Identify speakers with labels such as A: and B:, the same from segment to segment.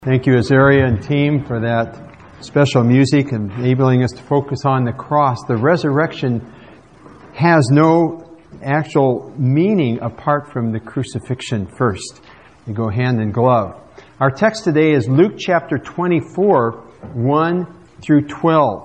A: Thank you, Azaria and team, for that special music and enabling us to focus on the cross. The resurrection has no actual meaning apart from the crucifixion first. They go hand in glove. Our text today is Luke chapter 24, 1 through 12.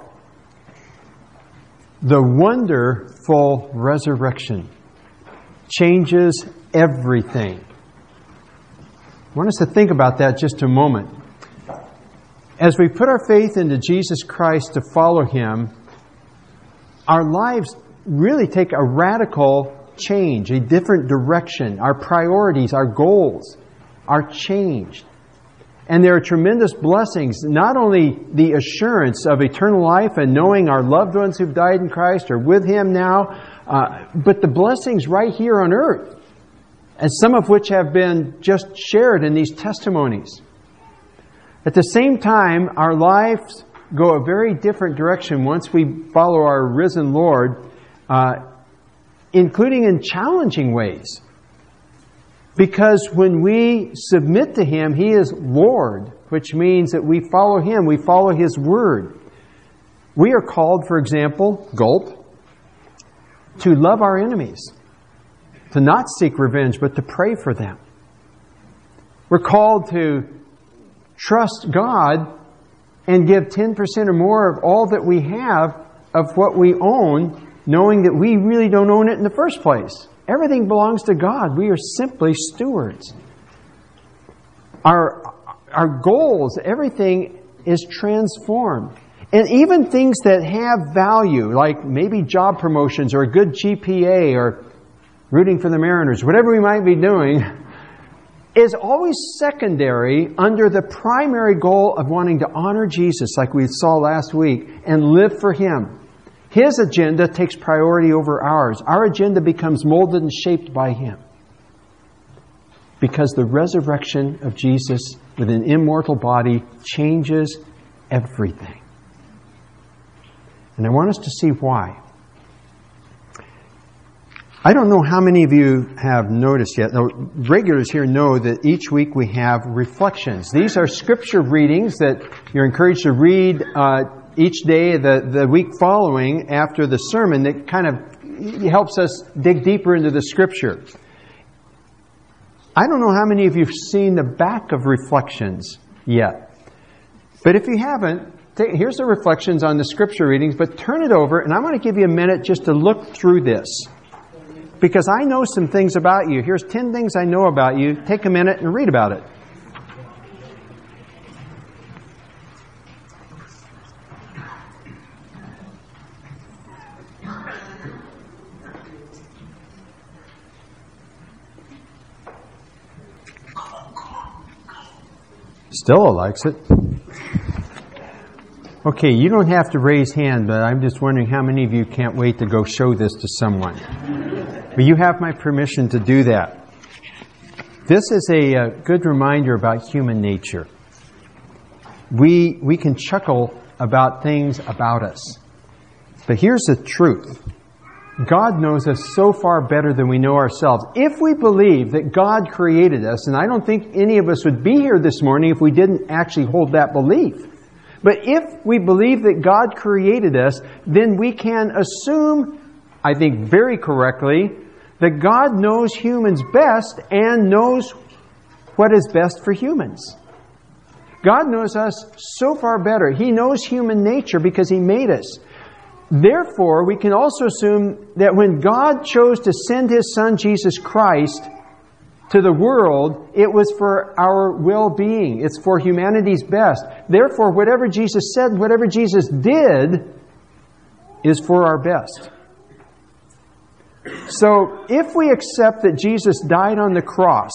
A: The wonderful resurrection changes everything. I want us to think about that just a moment. As we put our faith into Jesus Christ to follow Him, our lives really take a radical change, a different direction. Our priorities, our goals are changed. And there are tremendous blessings, not only the assurance of eternal life and knowing our loved ones who've died in Christ are with Him now, but the blessings right here on earth, and some of which have been just shared in these testimonies. At the same time, our lives go a very different direction once we follow our risen Lord, including in challenging ways. Because when we submit to Him, He is Lord, which means that we follow Him, we follow His Word. We are called, for example, to love our enemies. To not seek revenge, but to pray for them. We're called to trust God and give 10% or more of all that we have of what we own, knowing that we really don't own it in the first place. Everything belongs to God. We are simply stewards. Our goals, everything is transformed. And even things that have value, like maybe job promotions or a good GPA or rooting for the Mariners, whatever we might be doing, is always secondary under the primary goal of wanting to honor Jesus, like we saw last week, and live for Him. His agenda takes priority over ours. Our agenda becomes molded and shaped by Him. Because the resurrection of Jesus with an immortal body changes everything. And I want us to see why. I don't know how many of you have noticed yet. Now, regulars here know that each week we have reflections. These are scripture readings that you're encouraged to read each day, the week following after the sermon, that kind of helps us dig deeper into the scripture. I don't know how many of you have seen the back of reflections yet. But if you haven't, here's the reflections on the scripture readings, but turn it over, and I'm going to give you a minute just to look through this. Because I know some things about you. Here's 10 things I know about you. Take a minute and read about it. Stella likes it. Okay, you don't have to raise hand, but I'm just wondering how many of you can't wait to go show this to someone. But you have my permission to do that. This is a good reminder about human nature. We can chuckle about things about us. But here's the truth. God knows us so far better than we know ourselves. If we believe that God created us, and I don't think any of us would be here this morning if we didn't actually hold that belief. But if we believe that God created us, then we can assume, I think very correctly, that God knows humans best and knows what is best for humans. God knows us so far better. He knows human nature because He made us. Therefore, we can also assume that when God chose to send His Son, Jesus Christ, to the world, it was for our well-being. It's for humanity's best. Therefore, whatever Jesus said, whatever Jesus did, is for our best. So, if we accept that Jesus died on the cross,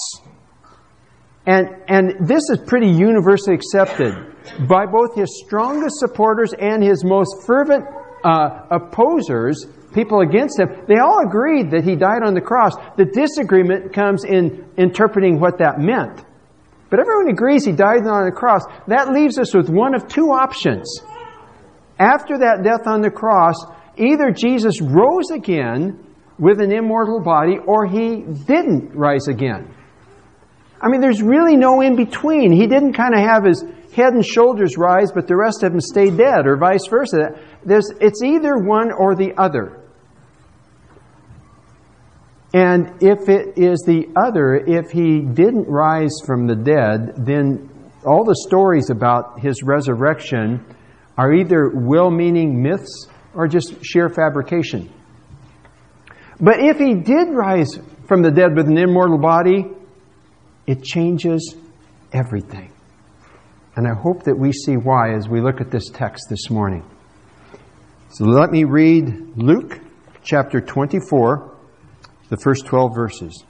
A: and this is pretty universally accepted by both His strongest supporters and His most fervent opposers, people against Him, they all agreed that He died on the cross. The disagreement comes in interpreting what that meant. But everyone agrees He died on the cross. That leaves us with one of two options. After that death on the cross, either Jesus rose again with an immortal body, or He didn't rise again. I mean, there's really no in between. He didn't kind of have his head and shoulders rise, but the rest of him stayed dead, or vice versa. It's either one or the other. And if it is the other, if he didn't rise from the dead, then all the stories about his resurrection are either well-meaning myths or just sheer fabrication. But if he did rise from the dead with an immortal body, it changes everything. And I hope that we see why as we look at this text this morning. So let me read Luke chapter 24, the first 12 verses.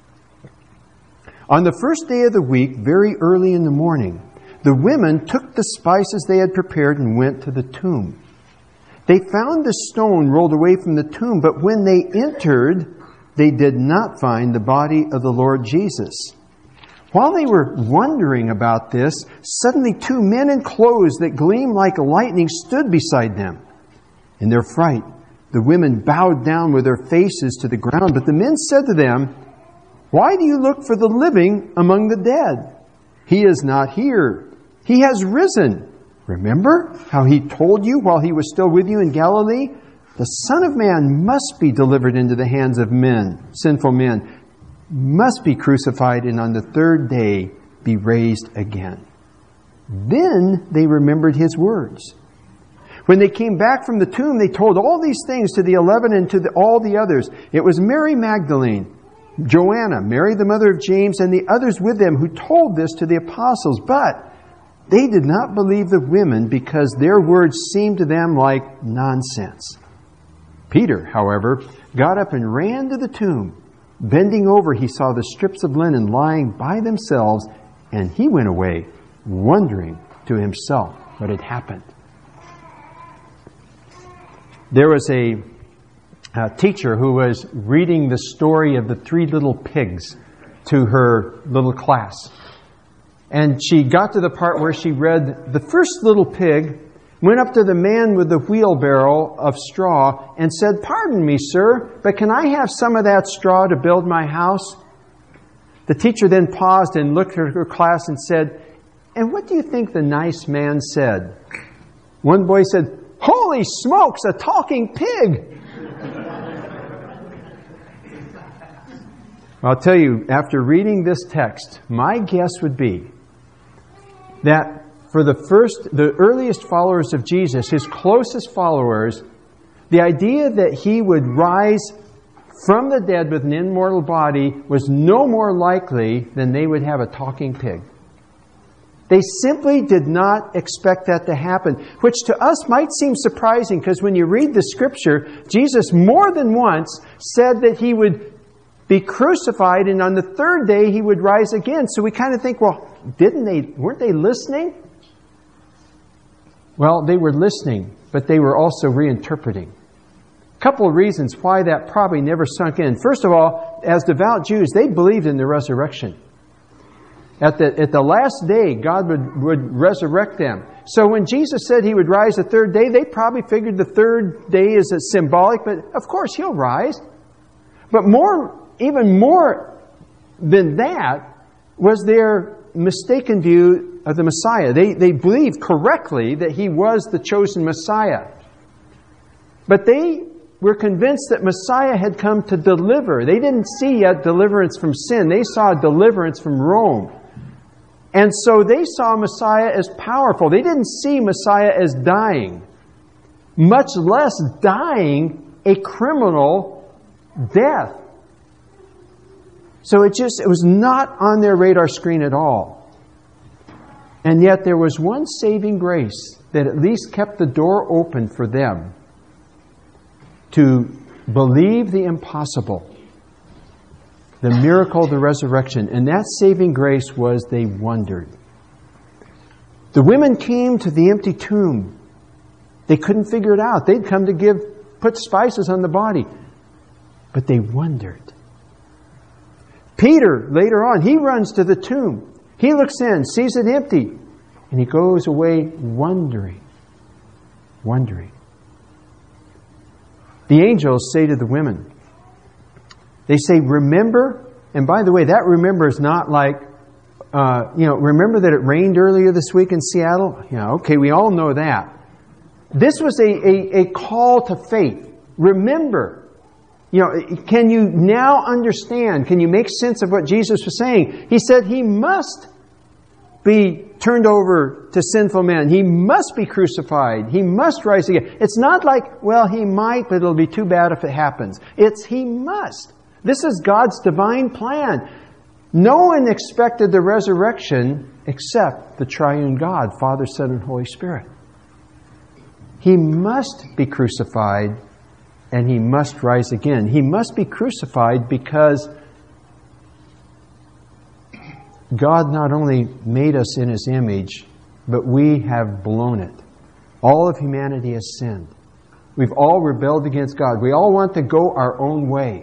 A: On the first day of the week, very early in the morning, the women took the spices they had prepared and went to the tomb. They found the stone rolled away from the tomb, but when they entered, they did not find the body of the Lord Jesus. While they were wondering about this, suddenly two men in clothes that gleamed like lightning stood beside them. In their fright, the women bowed down with their faces to the ground, but the men said to them, "Why do you look for the living among the dead? He is not here. He has risen. Remember how he told you while he was still with you in Galilee? The Son of Man must be delivered into the hands of men, sinful men, must be crucified, and on the third day be raised again." Then they remembered his words. When they came back from the tomb, they told all these things to the 11 and to all the others. It was Mary Magdalene, Joanna, Mary the mother of James, and the others with them who told this to the apostles. But they did not believe the women because their words seemed to them like nonsense. Peter, however, got up and ran to the tomb. Bending over, he saw the strips of linen lying by themselves, and he went away, wondering to himself what had happened. There was a teacher who was reading the story of the three little pigs to her little class. And she got to the part where she read, the first little pig went up to the man with the wheelbarrow of straw and said, "Pardon me, sir, but can I have some of that straw to build my house?" The teacher then paused and looked at her class and said, "And what do you think the nice man said?" One boy said, "Holy smokes, a talking pig!" I'll tell you, after reading this text, my guess would be that for the earliest followers of Jesus, his closest followers, the idea that he would rise from the dead with an immortal body was no more likely than they would have a talking pig. They simply did not expect that to happen, which to us might seem surprising because when you read the scripture, Jesus more than once said that he would be crucified and on the third day he would rise again. So we kind of think, well, weren't they listening? Well, they were listening, but they were also reinterpreting. A couple of reasons why that probably never sunk in. First of all, as devout Jews, they believed in the resurrection. At the last day, God would resurrect them. So when Jesus said he would rise the third day, they probably figured the third day is a symbolic, but of course he'll rise. But even more than that was their mistaken view of the Messiah. They believed correctly that he was the chosen Messiah. But they were convinced that Messiah had come to deliver. They didn't see yet deliverance from sin. They saw deliverance from Rome. And so they saw Messiah as powerful. They didn't see Messiah as dying, much less dying a criminal death. So it was not on their radar screen at all. And yet there was one saving grace that at least kept the door open for them to believe the impossible, the miracle of the resurrection. And that saving grace was they wondered. The women came to the empty tomb. They couldn't figure it out. They'd come to put spices on the body. But they wondered. Peter, later on, he runs to the tomb. He looks in, sees it empty, and he goes away wondering. The angels say to the women, they say, "Remember," and by the way, that remember is not like remember that it rained earlier this week in Seattle? Okay, we all know that. This was a call to faith. Remember, can you now understand? Can you make sense of what Jesus was saying? He said He must be turned over to sinful men. He must be crucified. He must rise again. It's not like, well, He might, but it'll be too bad if it happens. It's He must. This is God's divine plan. No one expected the resurrection except the triune God, Father, Son, and Holy Spirit. He must be crucified and He must rise again. He must be crucified because God not only made us in His image, but we have blown it. All of humanity has sinned. We've all rebelled against God. We all want to go our own way.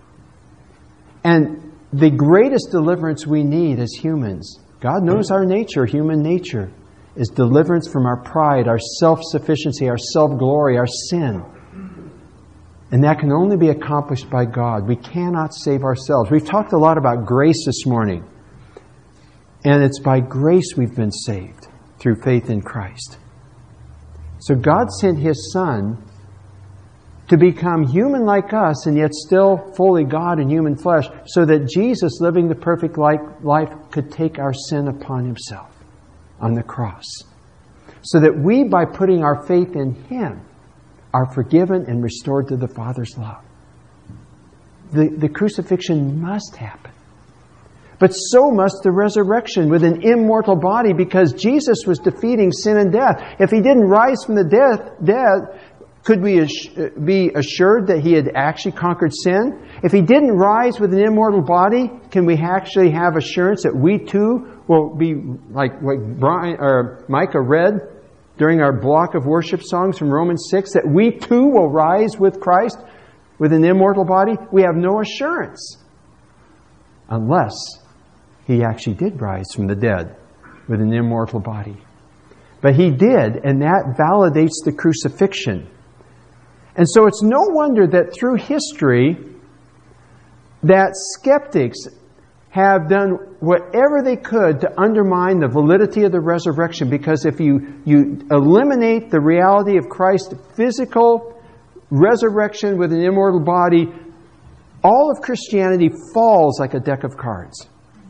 A: And the greatest deliverance we need as humans, God knows our nature, human nature, is deliverance from our pride, our self-sufficiency, our self-glory, our sin. And that can only be accomplished by God. We cannot save ourselves. We've talked a lot about grace this morning. And it's by grace we've been saved through faith in Christ. So God sent His Son to become human like us and yet still fully God in human flesh, so that Jesus, living the perfect life, could take our sin upon Himself on the cross. So that we, by putting our faith in Him, are forgiven and restored to the Father's love. The crucifixion must happen. But so must the resurrection with an immortal body, because Jesus was defeating sin and death. If He didn't rise from the dead, could we be assured that He had actually conquered sin? If He didn't rise with an immortal body, can we actually have assurance that we too will be like what Micah read during our block of worship songs from Romans 6, that we too will rise with Christ with an immortal body? We have no assurance unless He actually did rise from the dead with an immortal body. But He did, and that validates the crucifixion. And so it's no wonder that through history that skeptics have done whatever they could to undermine the validity of the resurrection, because if you eliminate the reality of Christ's physical resurrection with an immortal body, all of Christianity falls like a deck of cards.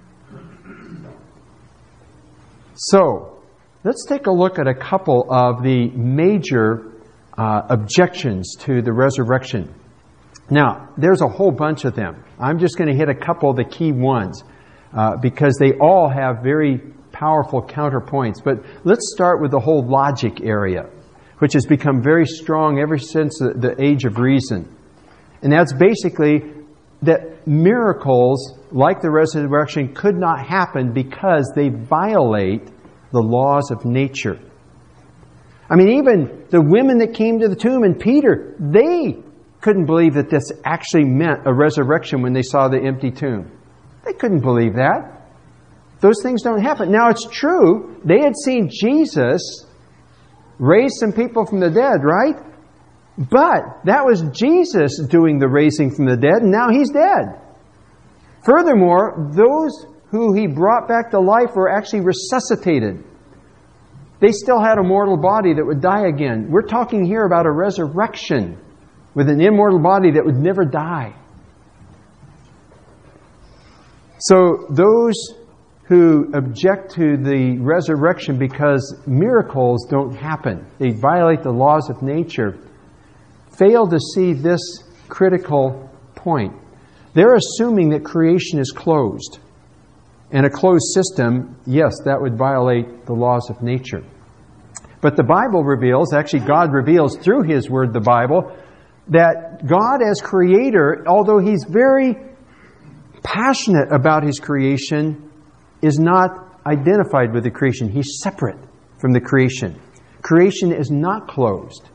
A: So, let's take a look at a couple of the major objections to the resurrection. Now, there's a whole bunch of them. I'm just going to hit a couple of the key ones because they all have very powerful counterpoints. But let's start with the whole logic area, which has become very strong ever since the age of reason. And that's basically that miracles like the resurrection could not happen because they violate the laws of nature. I mean, even the women that came to the tomb and Peter, they couldn't believe that this actually meant a resurrection when they saw the empty tomb. They couldn't believe that. Those things don't happen. Now, it's true, they had seen Jesus raise some people from the dead, right? But that was Jesus doing the raising from the dead, and now He's dead. Furthermore, those who He brought back to life were actually resuscitated. They still had a mortal body that would die again. We're talking here about a resurrection with an immortal body that would never die. So those who object to the resurrection because miracles don't happen, they violate the laws of nature, fail to see this critical point. They're assuming that creation is closed. And a closed system, yes, that would violate the laws of nature. But the Bible reveals, actually God reveals through His Word, the Bible, that God as Creator, although He's very passionate about His creation, is not identified with the creation. He's separate from the creation. Creation is not closed.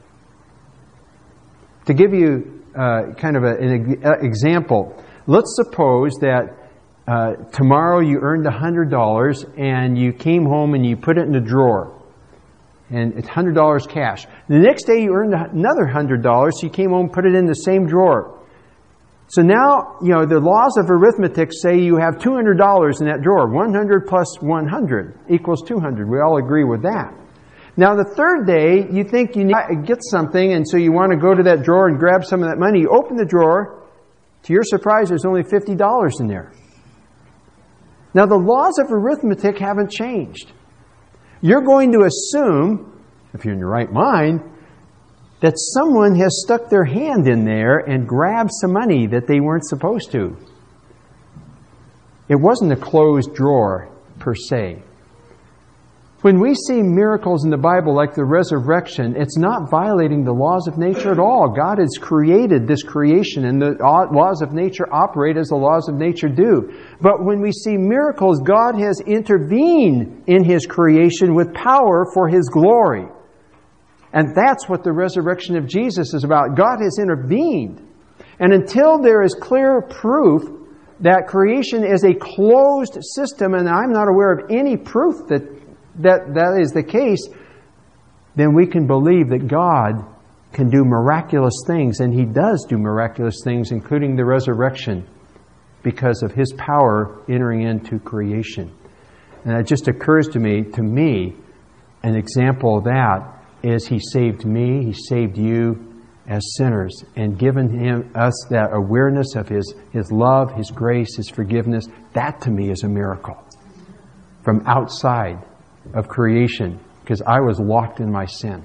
A: To give you kind of an example, let's suppose that tomorrow you earned $100 and you came home and you put it in a drawer. And it's $100 cash. The next day you earned another $100, so you came home and put it in the same drawer. So now, the laws of arithmetic say you have $200 in that drawer. 100 plus 100 equals 200. We all agree with that. Now the third day, you think you need to get something, and so you want to go to that drawer and grab some of that money. You open the drawer. To your surprise, there's only $50 in there. Now the laws of arithmetic haven't changed. You're going to assume, if you're in your right mind, that someone has stuck their hand in there and grabbed some money that they weren't supposed to. It wasn't a closed drawer, per se. When we see miracles in the Bible like the resurrection, it's not violating the laws of nature at all. God has created this creation, and the laws of nature operate as the laws of nature do. But when we see miracles, God has intervened in His creation with power for His glory. And that's what the resurrection of Jesus is about. God has intervened. And until there is clear proof that creation is a closed system, and I'm not aware of any proof that is the case, then we can believe that God can do miraculous things, and He does do miraculous things, including the resurrection, because of His power entering into creation. And it just occurs to me, an example of that is He saved me, He saved you as sinners, and given us that awareness of His love, His grace, His forgiveness. That to me is a miracle from outside of creation, because I was locked in my sin.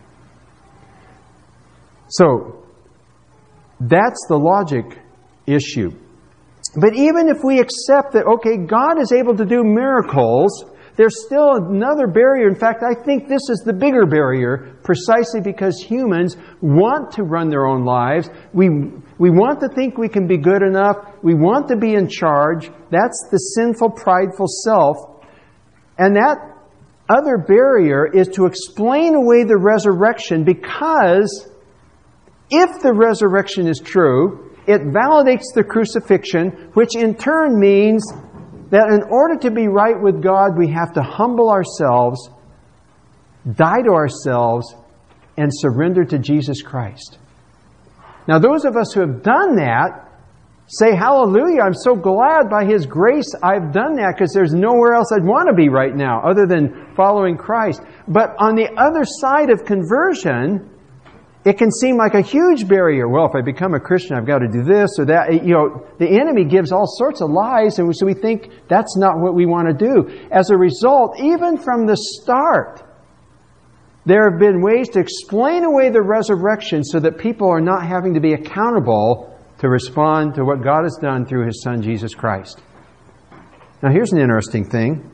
A: So that's the logic issue. But even if we accept that, okay, God is able to do miracles, there's still another barrier. In fact, I think this is the bigger barrier, precisely because humans want to run their own lives. We want to think we can be good enough. We want to be in charge. That's the sinful, prideful self. And that other barrier is to explain away the resurrection, because if the resurrection is true, it validates the crucifixion, which in turn means that in order to be right with God, we have to humble ourselves, die to ourselves, and surrender to Jesus Christ. Now, those of us who have done that say, hallelujah, I'm so glad by His grace I've done that, because there's nowhere else I'd want to be right now other than following Christ. But on the other side of conversion, it can seem like a huge barrier. Well, if I become a Christian, I've got to do this or that. The enemy gives all sorts of lies, and so we think that's not what we want to do. As a result, even from the start, there have been ways to explain away the resurrection so that people are not having to be accountable to respond to what God has done through His Son, Jesus Christ. Now, here's an interesting thing.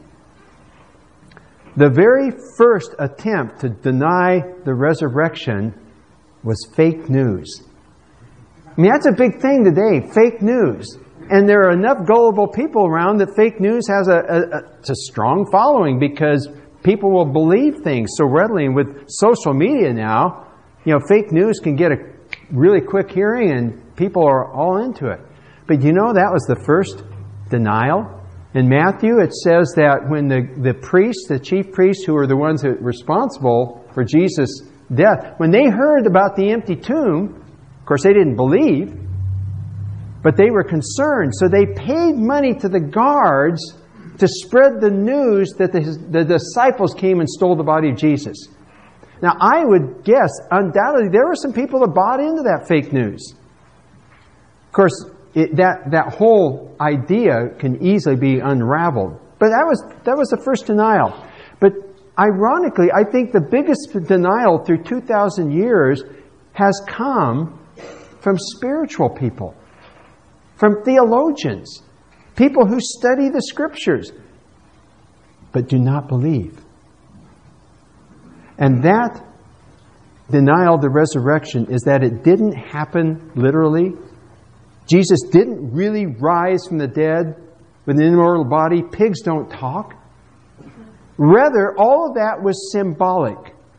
A: The very first attempt to deny the resurrection was fake news. I mean, that's a big thing today, fake news. And there are enough gullible people around that fake news has a strong following, because people will believe things so readily. And with social media now, fake news can get a really quick hearing, and people are all into it. But that was the first denial. In Matthew, it says that when the priests, the chief priests, who were the ones that were responsible for Jesus' death, when they heard about the empty tomb, of course they didn't believe, but they were concerned. So they paid money to the guards to spread the news that the disciples came and stole the body of Jesus. Now, I would guess, undoubtedly, there were some people that bought into that fake news. Of course, that whole idea can easily be unraveled. But that was the first denial. But ironically, I think the biggest denial through 2,000 years has come from spiritual people, from theologians, people who study the Scriptures, but do not believe. And that denial of the resurrection is that it didn't happen literally. Jesus didn't really rise from the dead with an immortal body. Pigs don't talk. Rather, all of that was symbolic.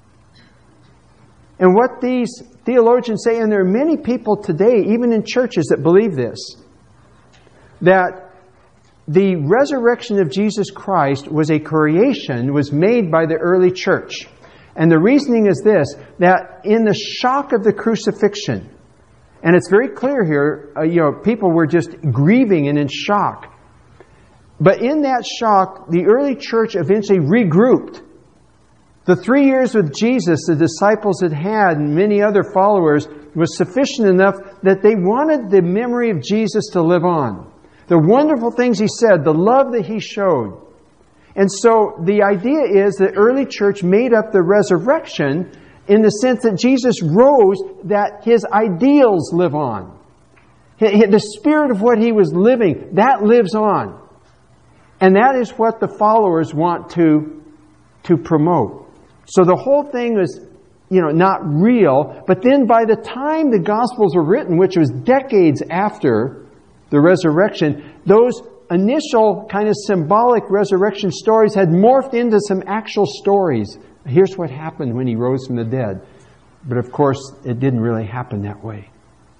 A: And what these theologians say, and there are many people today, even in churches, that believe this, that the resurrection of Jesus Christ was a creation, was made by the early church. And the reasoning is this, that in the shock of the crucifixion, And it's very clear here, people were just grieving and in shock. But in that shock, the early church eventually regrouped. The 3 years with Jesus the disciples had and many other followers was sufficient enough that they wanted the memory of Jesus to live on. The wonderful things He said, the love that He showed. And so the idea is that early church made up the resurrection in the sense that Jesus rose, that His ideals live on. The spirit of what He was living, that lives on. And that is what the followers want to promote. So the whole thing was, not real. But then by the time the Gospels were written, which was decades after the resurrection, those initial kind of symbolic resurrection stories had morphed into some actual stories. Here's what happened when He rose from the dead. But of course, it didn't really happen that way.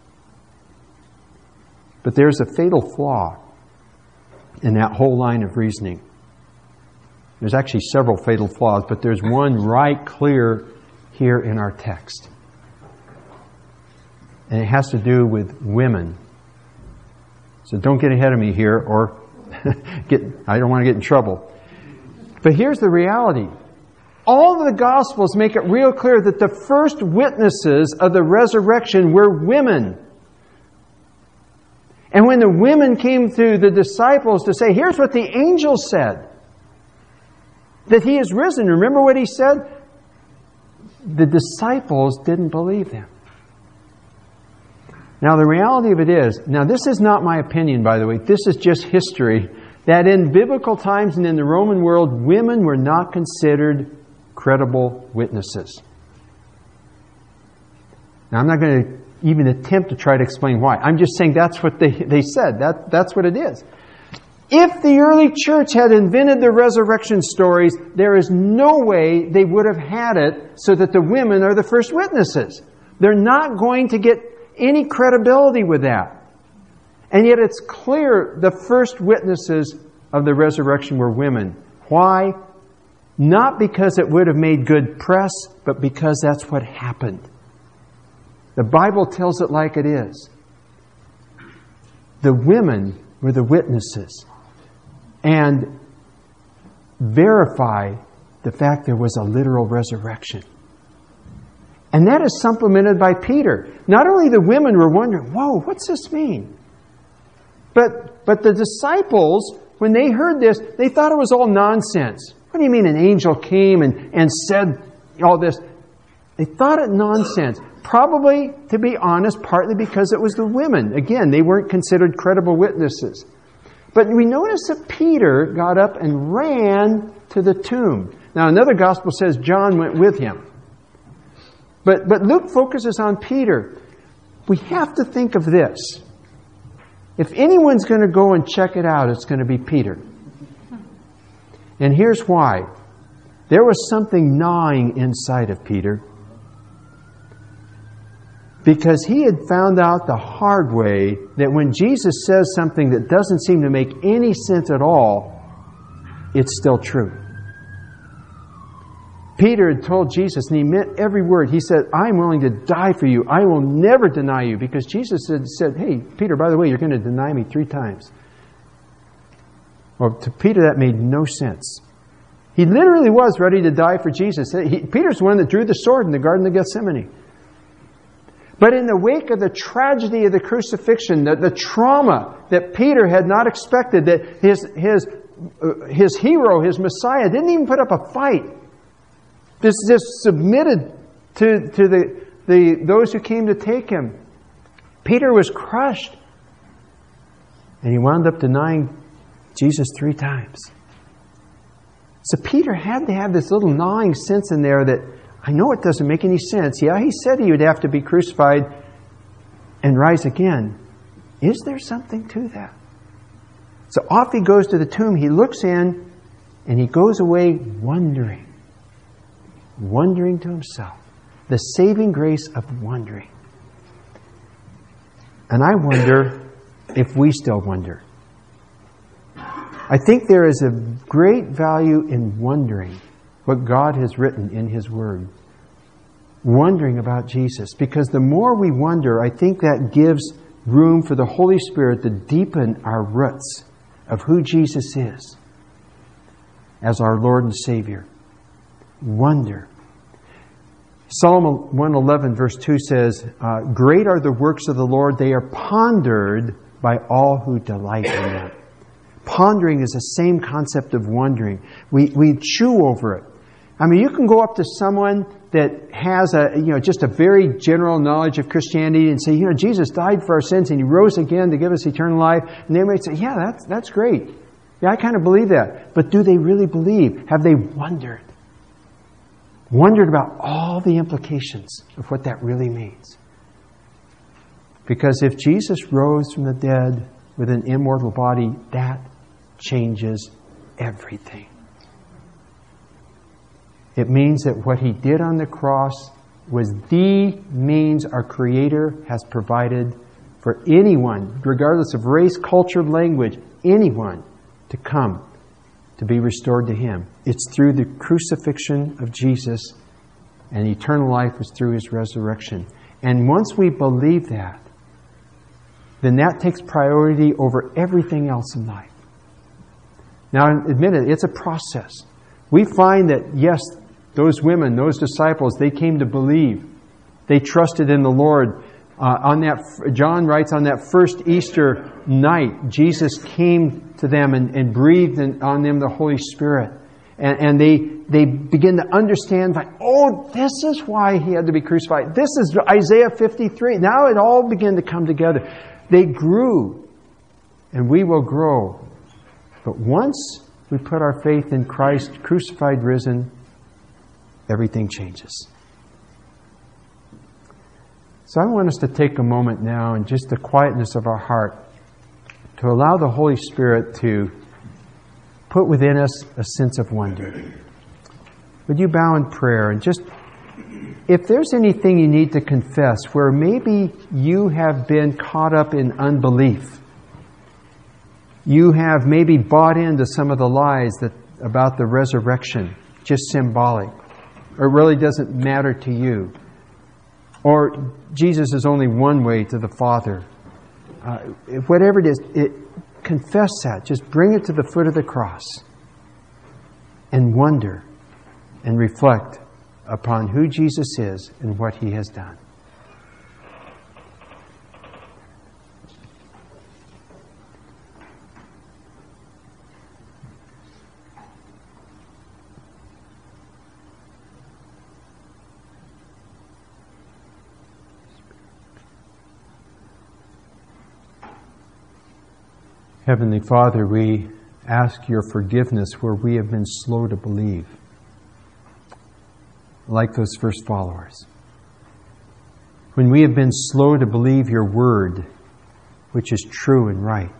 A: But there's a fatal flaw in that whole line of reasoning. There's actually several fatal flaws, but there's one right clear here in our text. And it has to do with women. So don't get ahead of me here or I don't want to get in trouble. But here's the reality. All of the Gospels make it real clear that the first witnesses of the resurrection were women. And when the women came to the disciples to say, here's what the angel said, that He is risen. Remember what He said? The disciples didn't believe them. Now the reality of it is, now this is not my opinion, by the way, this is just history, that in biblical times and in the Roman world, women were not considered credible witnesses. Now I'm not going to even attempt to try to explain why. I'm just saying that's what they said. That's what it is. If the early church had invented the resurrection stories, there is no way they would have had it so that the women are the first witnesses. They're not going to get any credibility with that. And yet it's clear the first witnesses of the resurrection were women. Why? Not because it would have made good press, but because that's what happened. The Bible tells it like it is. The women were the witnesses and verify the fact there was a literal resurrection. And that is supplemented by Peter. Not only the women were wondering, whoa, what's this mean? But the disciples, when they heard this, they thought it was all nonsense. What do you mean an angel came and said all this? They thought it nonsense. Probably, to be honest, partly because it was the women. Again, they weren't considered credible witnesses. But we notice that Peter got up and ran to the tomb. Now, another gospel says John went with him. But Luke focuses on Peter. We have to think of this. If anyone's going to go and check it out, it's going to be Peter. And here's why. There was something gnawing inside of Peter. Because he had found out the hard way that when Jesus says something that doesn't seem to make any sense at all, it's still true. Peter had told Jesus, and he meant every word. He said, I'm willing to die for you. I will never deny you. Because Jesus had said, hey, Peter, by the way, you're going to deny me 3 times. Well, to Peter, that made no sense. He literally was ready to die for Jesus. Peter's the one that drew the sword in the Garden of Gethsemane. But in the wake of the tragedy of the crucifixion, the trauma that Peter had not expected, that his hero, his Messiah, didn't even put up a fight. Just submitted to those who came to take him. Peter was crushed. And he wound up denying Jesus 3 times. So Peter had to have this little gnawing sense in there that, I know it doesn't make any sense. Yeah, he said he would have to be crucified and rise again. Is there something to that? So off he goes to the tomb. He looks in and he goes away wondering to himself. The saving grace of wondering. And I wonder if we still wonder. I think there is a great value in wondering what God has written in His Word. wondering about Jesus. Because the more we wonder, I think that gives room for the Holy Spirit to deepen our roots of who Jesus is as our Lord and Savior. Wonder. Psalm 111 verse 2 says, great are the works of the Lord. They are pondered by all who delight in them. Pondering is the same concept of wondering. We chew over it. I mean, you can go up to someone that has just a very general knowledge of Christianity and say, Jesus died for our sins and He rose again to give us eternal life. And they might say, yeah, that's great. Yeah, I kind of believe that. But do they really believe? Have they wondered? Wondered about all the implications of what that really means. Because if Jesus rose from the dead with an immortal body, that changes everything. It means that what He did on the cross was the means our Creator has provided for anyone, regardless of race, culture, language, anyone to come to be restored to Him. It's through the crucifixion of Jesus, and eternal life is through His resurrection. And once we believe that, then that takes priority over everything else in life. Now, admit it, it's a process. We find that, yes, those women, those disciples, they came to believe. They trusted in the Lord. John writes, on that first Easter night, Jesus came to them and breathed on them the Holy Spirit. And they begin to understand, this is why He had to be crucified. This is Isaiah 53. Now it all began to come together. They grew, and we will grow. But once we put our faith in Christ, crucified, risen, everything changes. So I want us to take a moment now in just the quietness of our heart to allow the Holy Spirit to put within us a sense of wonder. Would you bow in prayer and just, if there's anything you need to confess where maybe you have been caught up in unbelief, you have maybe bought into some of the lies about the resurrection, just symbolic, or it really doesn't matter to you, or Jesus is only one way to the Father. Whatever it is, confess that. Just bring it to the foot of the cross and wonder and reflect upon who Jesus is and what He has done. Heavenly Father, we ask Your forgiveness where we have been slow to believe, like those first followers. When we have been slow to believe Your word, which is true and right.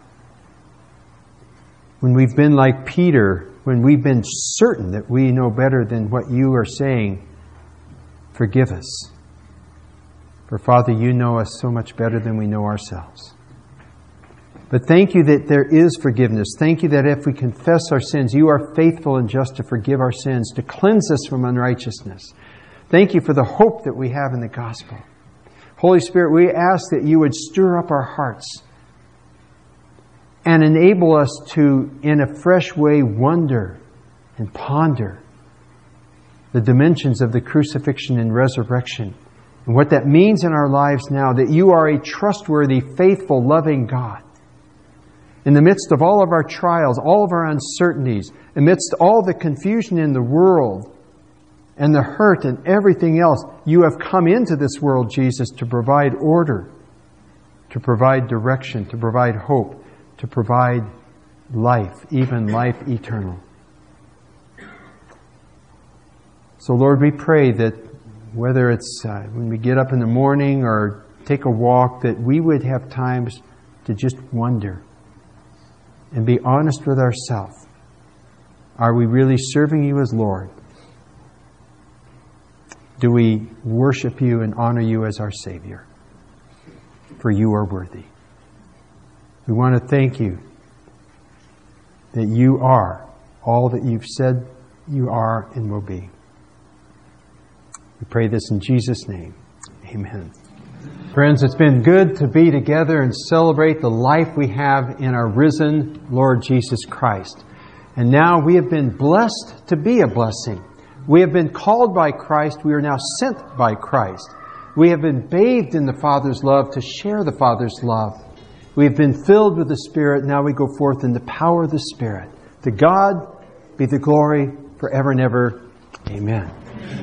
A: When we've been like Peter, when we've been certain that we know better than what You are saying, forgive us. For Father, You know us so much better than we know ourselves. But thank You that there is forgiveness. Thank You that if we confess our sins, You are faithful and just to forgive our sins, to cleanse us from unrighteousness. Thank You for the hope that we have in the gospel. Holy Spirit, we ask that You would stir up our hearts and enable us to, in a fresh way, wonder and ponder the dimensions of the crucifixion and resurrection and what that means in our lives now, that You are a trustworthy, faithful, loving God. In the midst of all of our trials, all of our uncertainties, amidst all the confusion in the world and the hurt and everything else, You have come into this world, Jesus, to provide order, to provide direction, to provide hope, to provide life, even life eternal. So, Lord, we pray that whether it's when we get up in the morning or take a walk, that we would have times to just wonder and be honest with ourselves. Are we really serving You as Lord? Do we worship You and honor You as our Savior? For You are worthy. We want to thank You that You are all that You've said You are and will be. We pray this in Jesus' name. Amen. Friends, it's been good to be together and celebrate the life we have in our risen Lord Jesus Christ. And now we have been blessed to be a blessing. We have been called by Christ. We are now sent by Christ. We have been bathed in the Father's love to share the Father's love. We have been filled with the Spirit. Now we go forth in the power of the Spirit. To God be the glory forever and ever. Amen.